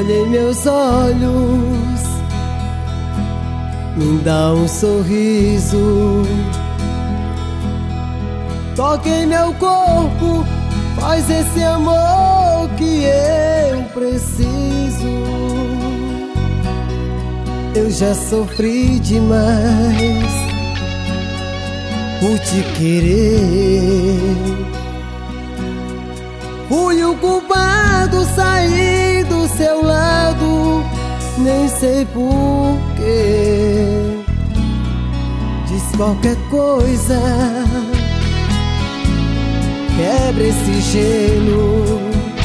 olha em meus olhos, me dá um sorriso. Toca em meu corpo, faz esse amor que eu preciso. Eu já sofri demais por te querer. Fui o culpado, saí do seu lado, nem sei porquê. Diz qualquer coisa, quebra esse gelo.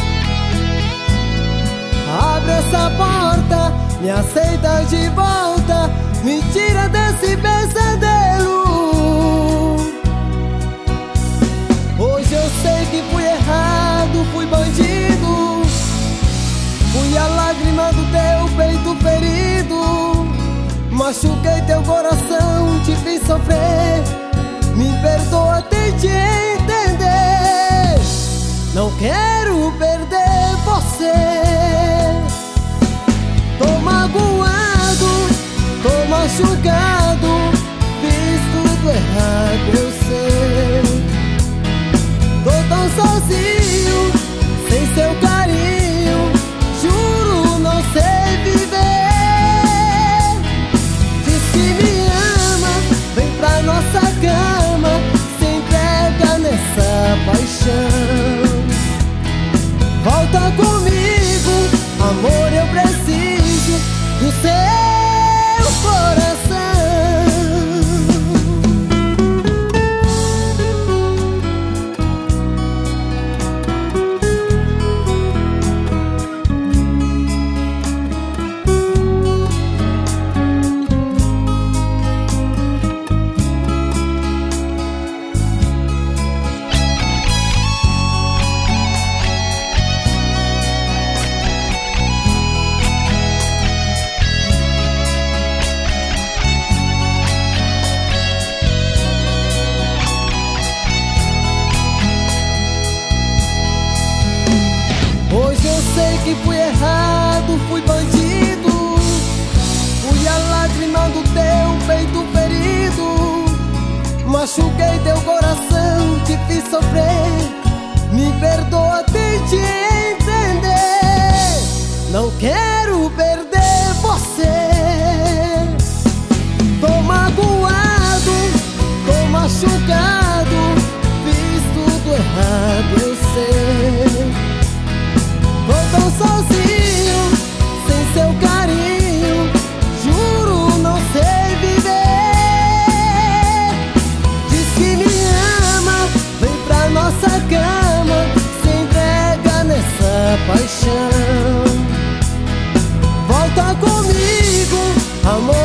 Abre essa porta, me aceita de volta, me tira desse pesadelo. Hoje eu sei que fui errado, fui bandido, fui a lágrima do teu peito ferido. Machuquei teu coração, te fiz sofrer, me perdoa, tente entender. Não quero perder você. Tô magoado, tô machucado, fiz tudo errado, eu sei. Tô tão sozinho, sem seu carinho, juro não sei viver. Diz que me ama, vem pra nossa cama, se entrega nessa paixão. Volta comigo, amor, eu preciso do seu coração. Hoje eu sei que fui errado, fui bandido, fui a lágrima do teu peito ferido. Machuquei teu coração, te fiz sofrer, me perdoa, tente entender. Não quero perder você. Tô magoado, tô machucado, fiz tudo errado, eu sei. Tô tão sozinho, sem seu carinho, juro não sei viver. Diz que me ama, vem pra nossa cama, se entrega nessa paixão. Volta comigo, amor.